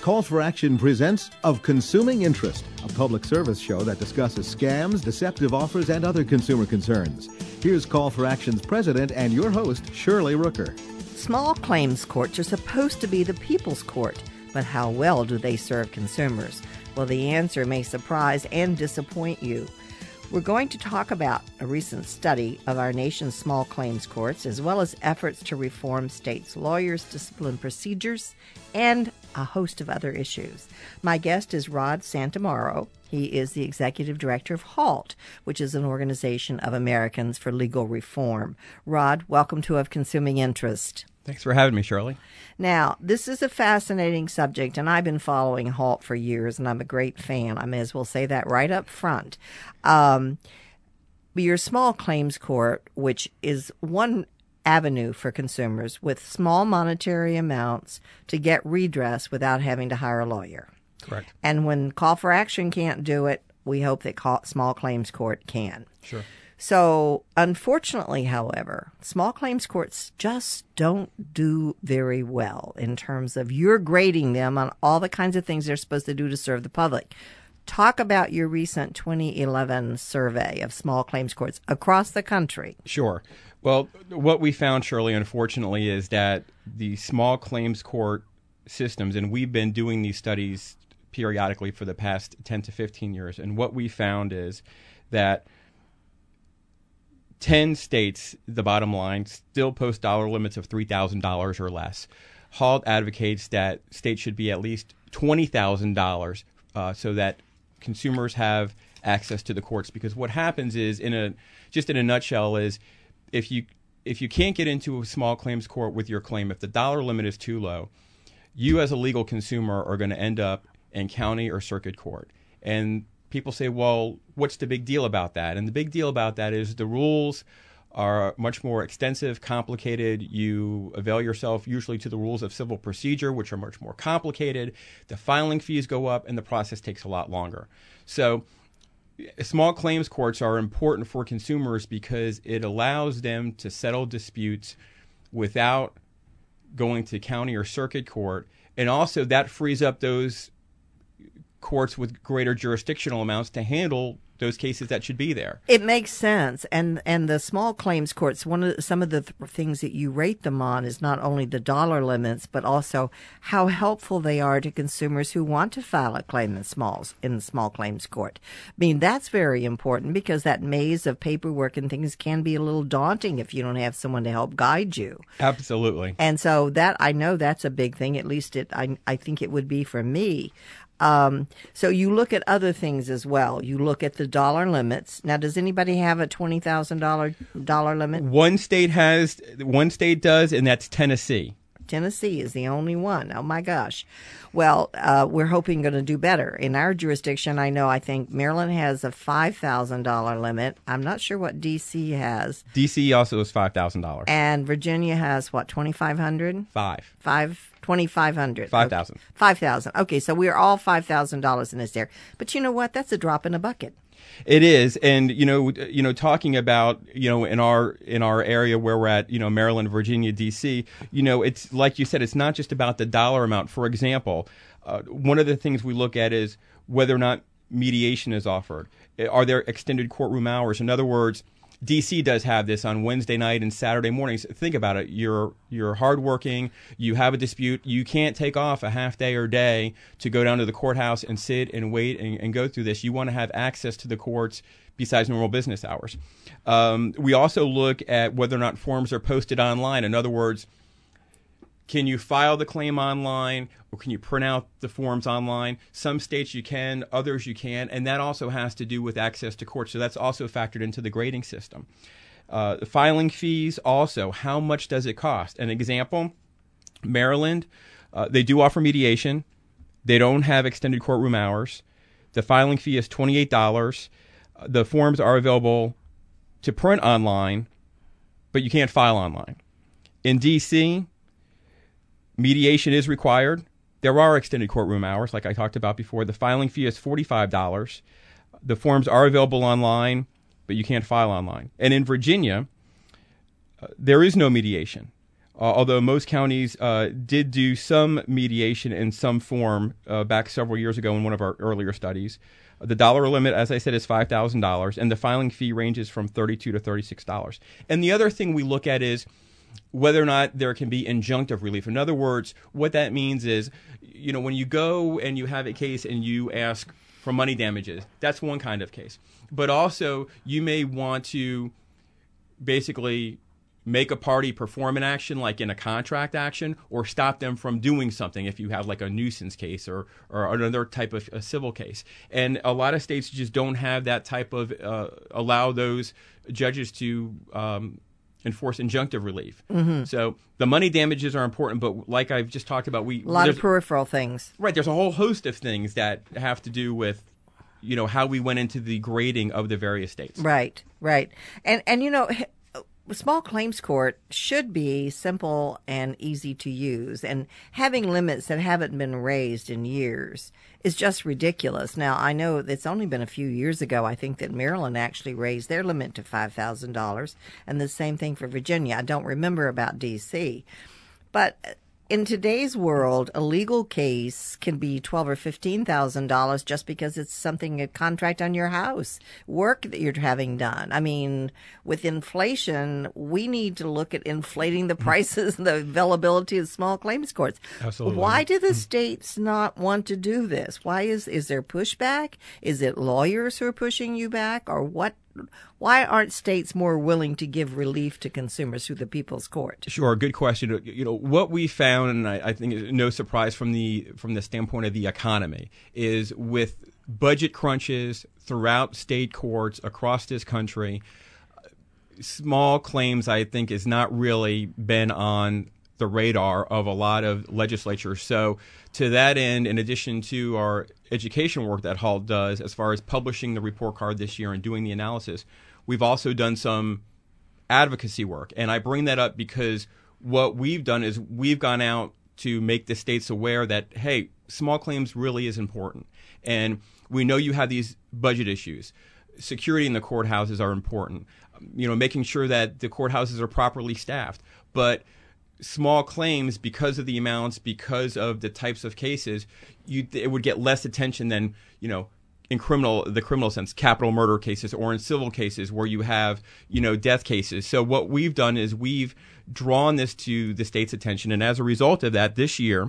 Call for Action presents Of Consuming Interest, a public service show that discusses scams, deceptive offers, and other consumer concerns. Here's Call for Action's president and your host, Shirley Rooker. Small claims courts are supposed to be the people's court, but how well do they serve consumers? Well, the answer may surprise and disappoint you. We're going to talk about a recent study of our nation's small claims courts, as well as efforts to reform states' lawyers' discipline procedures, and a host of other issues. My guest is Rod Santamaro. He is the executive director of HALT, which is an organization of Americans for Legal Reform. Rod, welcome to Of Consuming Interest. Thanks for having me, Shirley. Now, this is a fascinating subject, and I've been following HALT for years, and I'm a great fan. I may as well say that right up front. Your small claims court, which is one avenue for consumers with small monetary amounts to get redress without having to hire a lawyer. Correct. And when Call for Action can't do it, we hope that small claims court can. Sure. So, unfortunately, however, small claims courts just don't do very well in terms of you're grading them on all the kinds of things they're supposed to do to serve the public. Talk about your recent 2011 survey of small claims courts across the country. Sure. Well, what we found, Shirley, unfortunately, is that the small claims court systems, and we've been doing these studies periodically for the past 10 to 15 years, and what we found is that 10 states, the bottom line, still post dollar limits of $3,000 or less. HALT advocates that states should be at least $20,000 so that consumers have access to the courts. Because what happens is, in a nutshell, is if you can't get into a small claims court with your claim, if the dollar limit is too low, you as a legal consumer are going to end up in county or circuit court. And people say, well, what's the big deal about that? And the big deal about that is the rules are much more extensive, complicated. You avail yourself usually to the rules of civil procedure, which are much more complicated. The filing fees go up, and the process takes a lot longer. So small claims courts are important for consumers because it allows them to settle disputes without going to county or circuit court. And also that frees up those courts with greater jurisdictional amounts to handle those cases that should be there. It makes sense. And the small claims courts, some of the things that you rate them on is not only the dollar limits, but also how helpful they are to consumers who want to file a claim in the small claims court. I mean, that's very important because that maze of paperwork and things can be a little daunting if you don't have someone to help guide you. Absolutely. And so that, I know that's a big thing. At least I think it would be for me. So you look at other things as well. You look at the dollar limits. Now, does anybody have a $20,000 dollar limit? One state does, and that's Tennessee. Tennessee is the only one. Oh, my gosh. Well, we're hoping going to do better. In our jurisdiction, I think Maryland has a $5,000 limit. I'm not sure what D.C. has. D.C. also is $5,000. And Virginia has, what, $2,500? $2,500. $5,000. Okay. $5,000. Okay, so we're all $5,000 in this area. But you know what? That's a drop in a bucket. It is, and talking about in our area where we're at, Maryland, Virginia, D.C. It's like you said, it's not just about the dollar amount. For example, one of the things we look at is whether or not mediation is offered. Are there extended courtroom hours? In other words, D.C. does have this on Wednesday night and Saturday mornings. Think about it. You're hardworking. You have a dispute. You can't take off a half day or day to go down to the courthouse and sit and wait and go through this. You want to have access to the courts besides normal business hours. We also look at whether or not forms are posted online. In other words, can you file the claim online, or can you print out the forms online? Some states you can, others you can't, and that also has to do with access to courts. So that's also factored into the grading system. The filing fees also, how much does it cost? An example, Maryland, they do offer mediation. They don't have extended courtroom hours. The filing fee is $28. The forms are available to print online, but you can't file online. In D.C., mediation is required. There are extended courtroom hours, like I talked about before. The filing fee is $45. The forms are available online, but you can't file online. And in Virginia, there is no mediation. although most counties did do some mediation in some form back several years ago in one of our earlier studies. The dollar limit, as I said, is $5,000, and the filing fee ranges from $32 to $36. And the other thing we look at is whether or not there can be injunctive relief. In other words, what that means is, when you go and you have a case and you ask for money damages, that's one kind of case. But also, you may want to basically make a party perform an action like in a contract action, or stop them from doing something if you have like a nuisance case or another type of a civil case. And a lot of states just don't have that type of allow those judges to enforce injunctive relief. Mm-hmm. So the money damages are important, but like I've just talked about, a lot of peripheral things. Right. There's a whole host of things that have to do with how we went into the grading of the various states. Right. And small claims court should be simple and easy to use, and having limits that haven't been raised in years is just ridiculous. Now, I know it's only been a few years ago, I think, that Maryland actually raised their limit to $5,000, and the same thing for Virginia. I don't remember about D.C., but in today's world, a legal case can be $12,000 or $15,000 just because it's something, a contract on your house, work that you're having done. I mean, with inflation, we need to look at inflating the prices and the availability of small claims courts. Absolutely. Why do the states not want to do this? Why is there pushback? Is it lawyers who are pushing you back, or what? Why aren't states more willing to give relief to consumers through the People's Court? Sure, good question. What we found, and I think is no surprise from the standpoint of the economy, is with budget crunches throughout state courts across this country, small claims, I think, has not really been on the radar of a lot of legislatures. So to that end, in addition to our education work that HALT does as far as publishing the report card this year and doing the analysis, we've also done some advocacy work. And I bring that up because what we've done is we've gone out to make the states aware that, hey, small claims really is important. And we know you have these budget issues. Security in the courthouses are important. Making sure that the courthouses are properly staffed. But small claims, because of the amounts, because of the types of cases, it would get less attention than, in the criminal sense, capital murder cases, or in civil cases where you have, death cases. So what we've done is we've drawn this to the state's attention. And as a result of that, this year,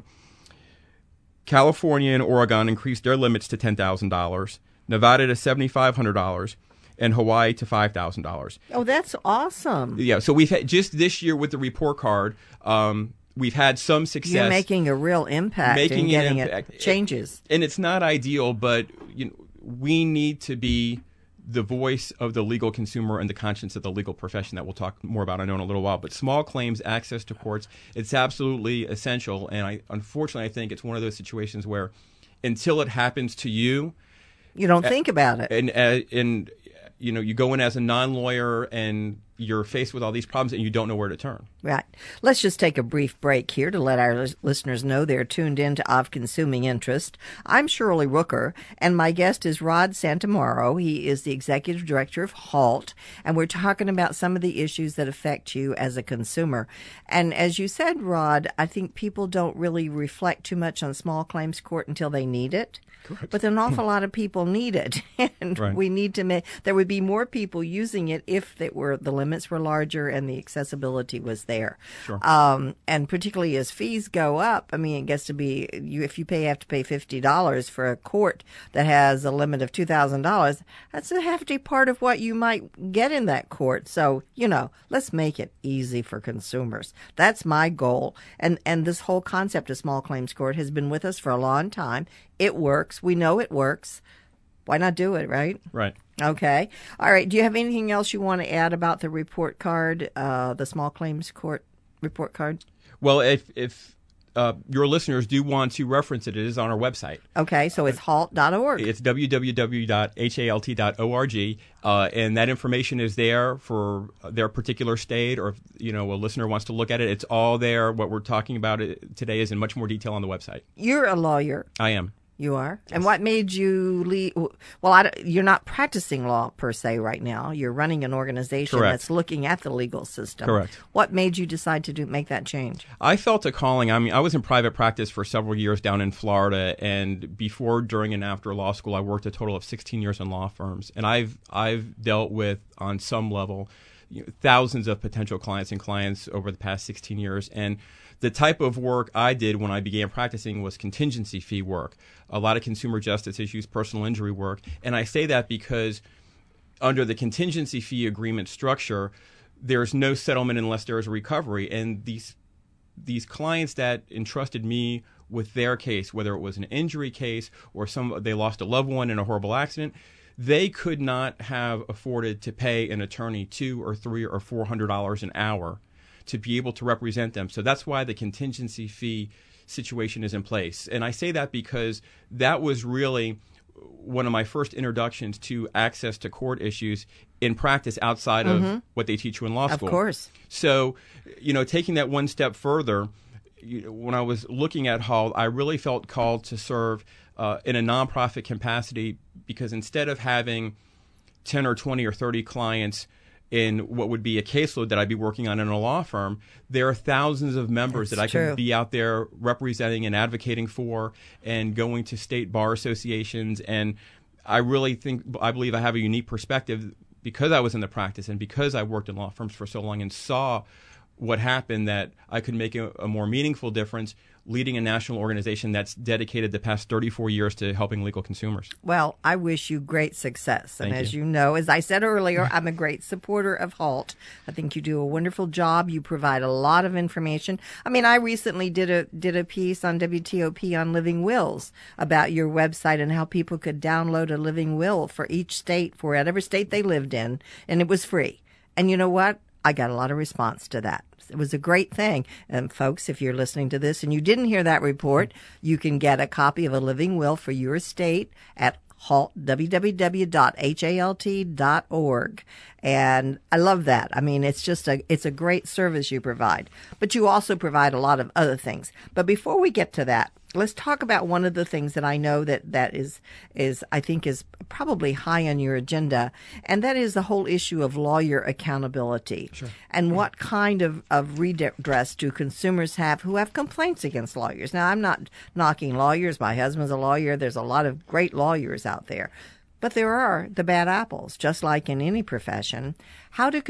California and Oregon increased their limits to $10,000, Nevada to $7,500, and Hawaii to $5,000. Oh, that's awesome. Yeah, so we've had, just this year with the report card, we've had some success. You're making a real impact in getting it changes. And it's not ideal, but we need to be the voice of the legal consumer and the conscience of the legal profession that we'll talk more about, I know, in a little while. But small claims, access to courts, it's absolutely essential. And unfortunately, I think it's one of those situations where until it happens to you, you don't think about it. And you go in as a non-lawyer and you're faced with all these problems and you don't know where to turn. Right. Let's just take a brief break here to let our listeners know they're tuned in to Of Consuming Interest. I'm Shirley Rooker, and my guest is Rod Santamaro. He is the Executive Director of HALT, and we're talking about some of the issues that affect you as a consumer. And as you said, Rod, I think people don't really reflect too much on small claims court until they need it. Correct. But an awful lot of people need it, and right. We need to there would be more people using it if the limits were larger and the accessibility was there. Sure. And particularly as fees go up, I mean, it gets to be if you have to pay $50 for a court that has a limit of $2,000. That's a hefty part of what you might get in that court. So let's make it easy for consumers. That's my goal. And this whole concept of small claims court has been with us for a long time. It works. We know it works. Why not do it, right? Right. Okay. All right. Do you have anything else you want to add about the report card, the small claims court report card? Well, if your listeners do want to reference it, it is on our website. Okay. So it's halt.org. It's www.halt.org, and that information is there for their particular state, or if a listener wants to look at it, it's all there. What we're talking about today is in much more detail on the website. You're a lawyer. I am. You are? Yes. And what made you leave? Well, you're not practicing law per se right now. You're running an organization Correct. That's looking at the legal system. Correct. What made you decide to make that change? I felt a calling. I mean, I was in private practice for several years down in Florida, and before, during, and after law school, I worked a total of 16 years in law firms. And I've dealt with, on some level, thousands of potential clients over the past 16 years. And the type of work I did when I began practicing was contingency fee work, a lot of consumer justice issues, personal injury work. And I say that because under the contingency fee agreement structure, there's no settlement unless there is a recovery. And these clients that entrusted me with their case, whether it was an injury case or they lost a loved one in a horrible accident, they could not have afforded to pay an attorney $200 or $300 or $400 an hour to be able to represent them. So that's why the contingency fee situation is in place. And I say that because that was really one of my first introductions to access to court issues in practice outside of what they teach you in law school. Of course. So, taking that one step further, when I was looking at HALT, I really felt called to serve in a nonprofit capacity, because instead of having 10 or 20 or 30 clients in what would be a caseload that I'd be working on in a law firm, there are thousands of members that I could be out there representing and advocating for and going to state bar associations. And I believe I have a unique perspective because I was in the practice and because I worked in law firms for so long and saw what happened, that I could make a more meaningful difference leading a national organization that's dedicated the past 34 years to helping legal consumers. Well, I wish you great success. And Thank as you. you know, as I said earlier, I'm a great supporter of HALT. I think you do a wonderful job. You provide a lot of information. I mean, I recently did a piece on WTOP on living wills about your website and how people could download a living will for each state, for whatever state they lived in, and it was free. And you know what? I got a lot of response to that. It was a great thing. And folks, if you're listening to this and you didn't hear that report, you can get a copy of a living will for your state at www.halt.org. And I love that. I mean, it's a great service you provide. But you also provide a lot of other things. But before we get to that, let's talk about one of the things that I know that is I think is probably high on your agenda, and that is the whole issue of lawyer accountability. Sure. And what kind of redress do consumers have who have complaints against lawyers? Now, I'm not knocking lawyers. My husband's a lawyer. There's a lot of great lawyers out there. But there are the bad apples, just like in any profession. How does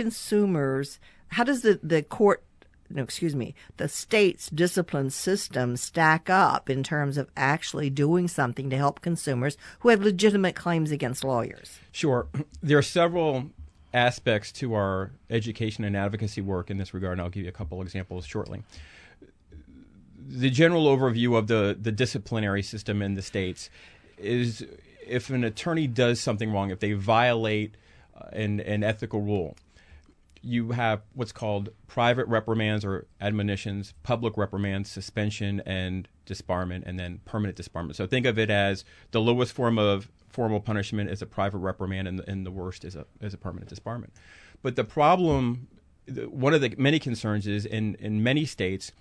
the state's discipline system stack up in terms of actually doing something to help consumers who have legitimate claims against lawyers? Sure. There are several aspects to our education and advocacy work in this regard, and I'll give you a couple examples shortly. The general overview of the disciplinary system in the states is, if an attorney does something wrong, if they violate an ethical rule, you have what's called private reprimands or admonitions, public reprimands, suspension and disbarment, and then permanent disbarment. So think of it as the lowest form of formal punishment is a private reprimand, and the worst is a permanent disbarment. But the problem, one of the many concerns is in many states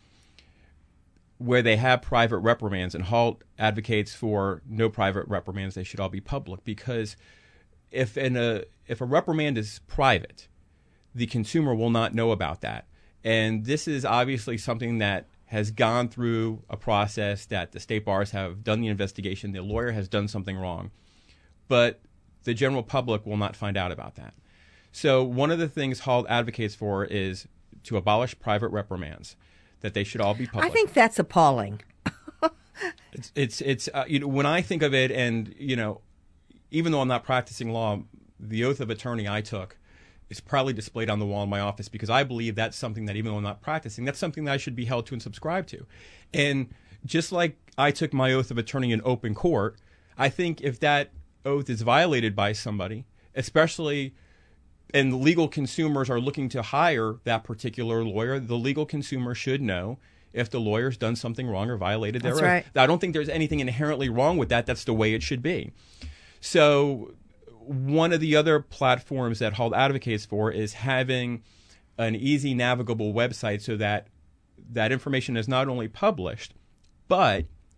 where they have private reprimands, and HALT advocates for no private reprimands, they should all be public, because if a reprimand is private, the consumer will not know about that. And this is obviously something that has gone through a process that the state bars have done the investigation, the lawyer has done something wrong, but the general public will not find out about that. So one of the things HALT advocates for is to abolish private reprimands, that they should all be public. I think that's appalling. It's when I think of it, and even though I'm not practicing law, the oath of attorney I took is probably displayed on the wall in my office, because I believe that's something that, even though I'm not practicing, that's something that I should be held to and subscribe to. And just like I took my oath of attorney in open court, I think if that oath is violated by somebody, especially, and legal consumers are looking to hire that particular lawyer, the legal consumer should know if the lawyer's done something wrong or violated their oath. Right. I don't think there's anything inherently wrong with that. That's the way it should be. So one of the other platforms that HALT advocates for is having an easy navigable website so that that information is not only published, but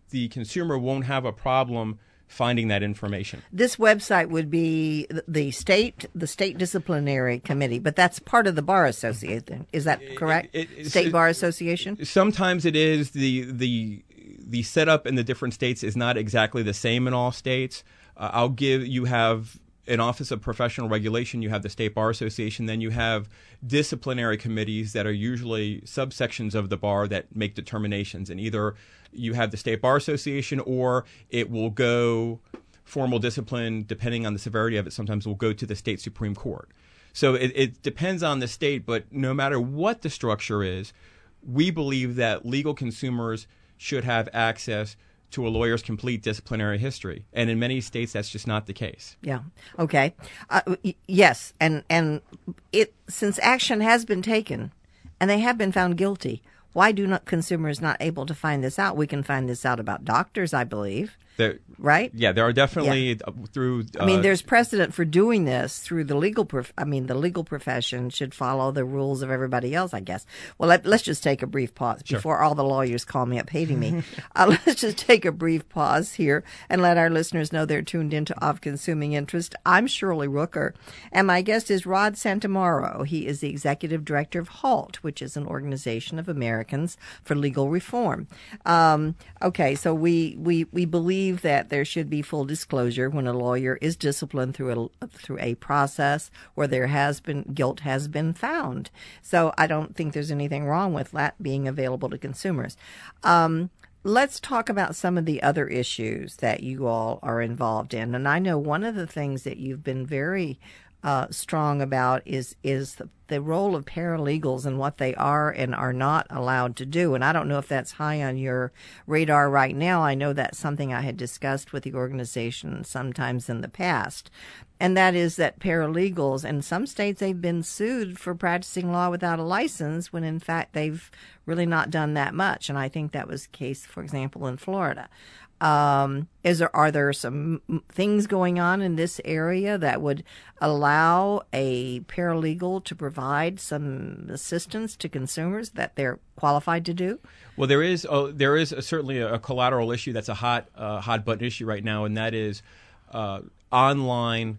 the consumer won't have a problem finding that information. This website would be the state disciplinary committee, but that's part of the Bar Association. Is that correct? State Bar Association? Sometimes it is. The setup in the different states is not exactly the same in all states. You have an Office of Professional Regulation, you have the State Bar Association, then you have disciplinary committees that are usually subsections of the bar that make determinations. And either you have the State Bar Association or it will go formal discipline, depending on the severity of it, sometimes will go to the state Supreme Court. So it depends on the state, but no matter what the structure is, we believe that legal consumers should have access to a lawyer's complete disciplinary history. And in many states, that's just not the case. Yeah. Okay. Yes. And since action has been taken and they have been found guilty, why do not consumers not able to find this out? We can find this out about doctors, I believe. Right? Yeah, there are definitely through. There's precedent for doing this through the legal. The legal profession should follow the rules of everybody else, I guess. Well, let's just take a brief pause before all the lawyers call me up hating me. Let's just take a brief pause here and let our listeners know they're tuned into Of Consuming Interest. I'm Shirley Rooker, and my guest is Rod Santamaro. He is the executive director of HALT, which is an organization of Americans for Legal Reform. Okay, so we believe that there should be full disclosure when a lawyer is disciplined through a process where guilt has been found. So I don't think there's anything wrong with that being available to consumers. Let's talk about some of the other issues that you all are involved in. And I know one of the things that you've been very strong about is the role of paralegals and what they are and are not allowed to do. And I don't know if that's high on your radar right now. I know that's something I had discussed with the organization sometimes in the past. And that is that paralegals, in some states, they've been sued for practicing law without a license when, in fact, they've really not done that much. And I think that was the case, for example, in Florida. Are there some things going on in this area that would allow a paralegal to provide some assistance to consumers that they're qualified to do? Well, there is certainly a collateral issue that's a hot button issue right now, and that is online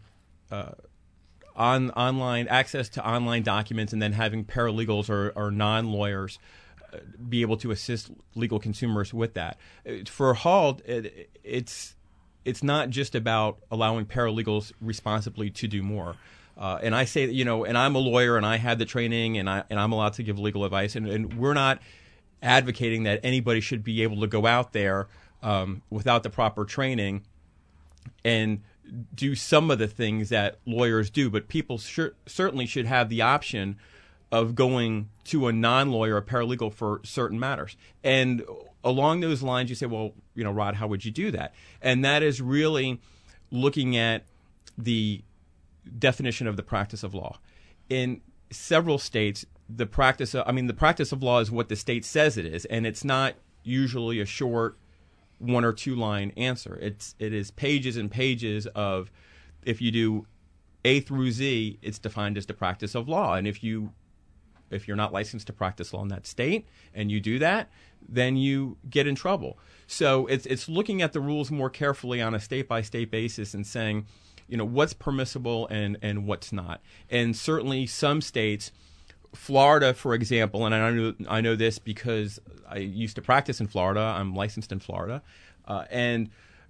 access to online documents, and then having paralegals or non-lawyers be able to assist legal consumers with that. For HALT, it's not just about allowing paralegals responsibly to do more. And I say that, and I'm a lawyer and I had the training and I'm allowed to give legal advice. And we're not advocating that anybody should be able to go out there without the proper training and do some of the things that lawyers do. But people certainly should have the option of going to a non-lawyer, a paralegal, for certain matters. And along those lines, you say, well, Rod, how would you do that? And that is really looking at the definition of the practice of law. In several states, the practice of law is what the state says it is, and it's not usually a short 1 or 2 line answer. It is pages and pages of, if you do A through Z, it's defined as the practice of law. And if you're not licensed to practice law in that state and you do that, then you get in trouble. So it's looking at the rules more carefully on a state-by-state basis and saying, what's permissible and what's not. And certainly some states, Florida, for example, and I know this because I used to practice in Florida. I'm licensed in Florida. And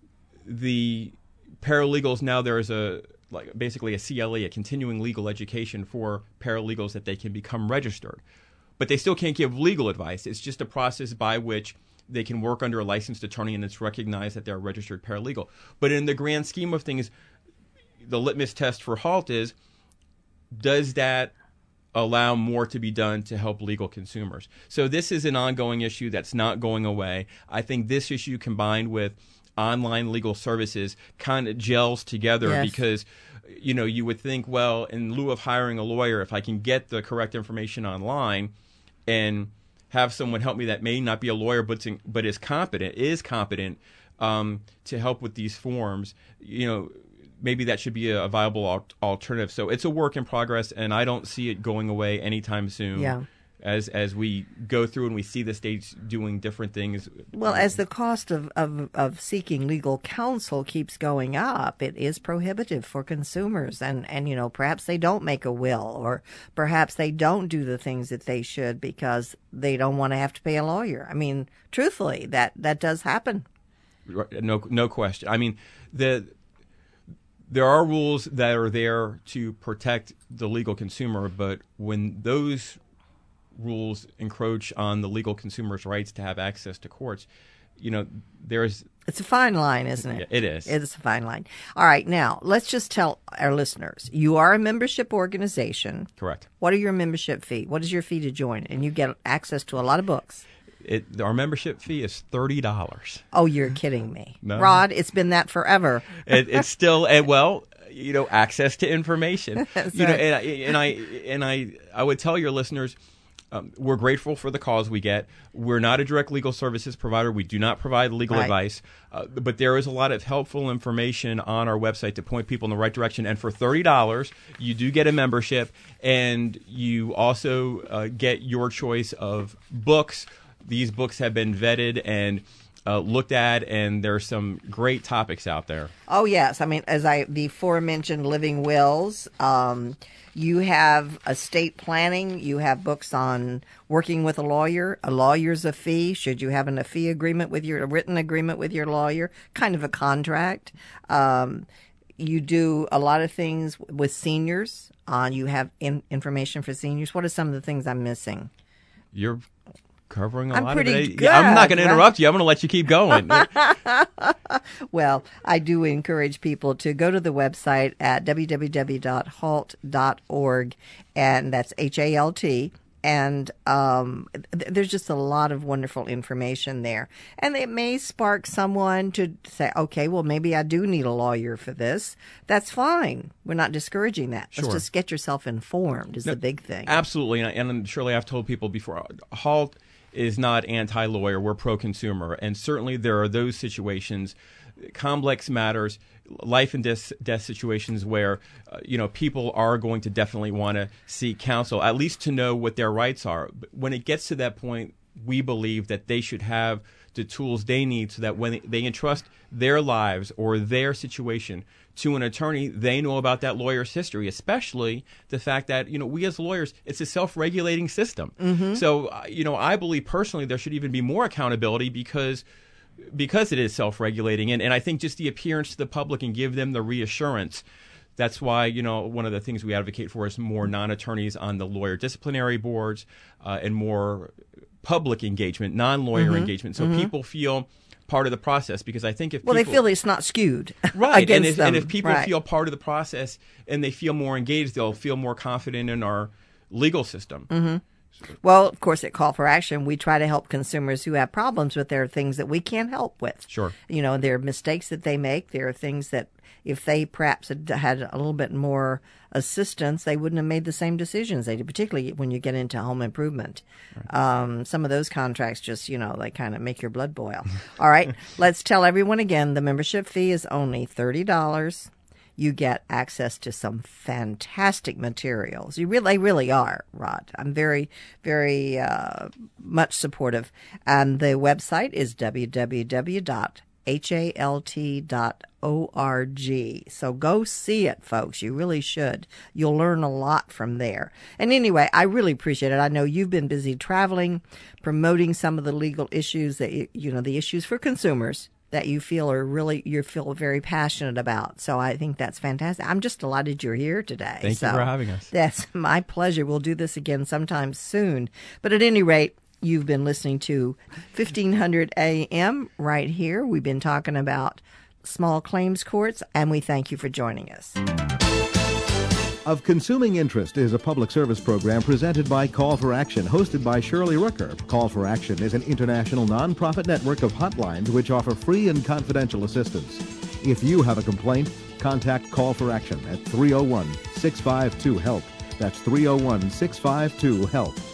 the paralegals, now there is basically a CLE, a continuing legal education for paralegals that they can become registered. But they still can't give legal advice. It's just a process by which they can work under a licensed attorney and it's recognized that they're a registered paralegal. But in the grand scheme of things, the litmus test for HALT is, does that allow more to be done to help legal consumers? So this is an ongoing issue that's not going away. I think this issue combined with online legal services kind of gels together. Yes. Because you would think, well, in lieu of hiring a lawyer, if I can get the correct information online and have someone help me that may not be a lawyer but is competent to help with these forms, maybe that should be a viable alternative. So it's a work in progress, and I don't see it going away anytime soon. Yeah. as we go through and we see the states doing different things. Well, as the cost of seeking legal counsel keeps going up, it is prohibitive for consumers. And perhaps they don't make a will, or perhaps they don't do the things that they should because they don't want to have to pay a lawyer. I mean, truthfully, that does happen. No question. I mean, there are rules that are there to protect the legal consumer, but when those rules encroach on the legal consumer's rights to have access to courts, it's a fine line, isn't it? Yeah, it is. It is a fine line. All right, now let's just tell our listeners, you are a membership organization. Correct. What are your membership fee? What is your fee to join? And you get access to a lot of books. Our membership fee is $30. Oh, you're kidding me. No. Rod, it's been that forever. It's still, access to information. That's right. And I would tell your listeners, we're grateful for the calls we get. We're not a direct legal services provider. We do not provide legal advice. But there is a lot of helpful information on our website to point people in the right direction. And for $30, you do get a membership, and you also get your choice of books. These books have been vetted and looked at, and there are some great topics out there. Oh, yes. I mean, the aforementioned living wills, you have estate planning, you have books on working with a lawyer's a fee, should you have a fee agreement a written agreement with your lawyer, kind of a contract. You do a lot of things with seniors. You have information for seniors. What are some of the things I'm missing? You're covering a I'm lot pretty of it. good, Yeah, I'm not going to right? interrupt you. I'm going to let you keep going. Well, I do encourage people to go to the website at www.halt.org, and that's HALT. And there's just a lot of wonderful information there. And it may spark someone to say, okay, well, maybe I do need a lawyer for this. That's fine. We're not discouraging that. Sure. Let's just get yourself informed is the big thing. Absolutely. And Shirley, I've told people before, HALT is not anti-lawyer. We're pro-consumer. And certainly there are those situations, complex matters, life and death situations where people are going to definitely want to seek counsel, at least to know what their rights are. But when it gets to that point, we believe that they should have the tools they need so that when they entrust their lives or their situation to an attorney, they know about that lawyer's history, especially the fact that, we as lawyers, it's a self-regulating system. Mm-hmm. So, I believe personally there should even be more accountability because it is self-regulating. And I think just the appearance to the public and give them the reassurance. That's why, one of the things we advocate for is more non-attorneys on the lawyer disciplinary boards and more public engagement, non-lawyer engagement. So people feel part of the process, because I think if they feel it's not skewed right, against them. And if people right. feel part of the process and they feel more engaged, they'll feel more confident in our legal system. Mm-hmm. Well, of course, at Call for Action, we try to help consumers who have problems with their things that we can't help with. Sure. There are mistakes that they make. There are things that if they perhaps had a little bit more assistance, they wouldn't have made the same decisions they did, particularly when you get into home improvement. Right. Some of those contracts just, they kind of make your blood boil. All right. Let's tell everyone again, the membership fee is only $30. You get access to some fantastic materials. They really are, Rod. I'm very, very much supportive. And the website is www.halt.org. So go see it, folks. You really should. You'll learn a lot from there. And anyway, I really appreciate it. I know you've been busy traveling, promoting some of the legal issues that, the issues for consumers that you feel very passionate about. So I think that's fantastic. I'm just delighted you're here today. Thank you for having us. That's my pleasure. We'll do this again sometime soon. But at any rate, you've been listening to 1500 AM right here. We've been talking about small claims courts, and we thank you for joining us. Of Consuming Interest is a public service program presented by Call for Action, hosted by Shirley Rooker. Call for Action is an international nonprofit network of hotlines which offer free and confidential assistance. If you have a complaint, contact Call for Action at 301-652-HELP. That's 301-652-HELP.